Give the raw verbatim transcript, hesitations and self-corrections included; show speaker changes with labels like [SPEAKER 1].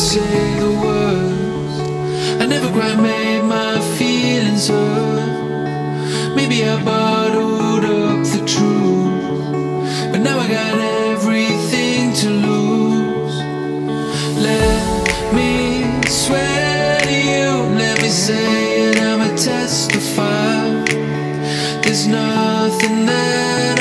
[SPEAKER 1] say the words. I never quite made my feelings hurt. Maybe I bottled up the truth, but now I got everything to lose. Let me swear to you, let me say it, I'ma testify. There's nothing that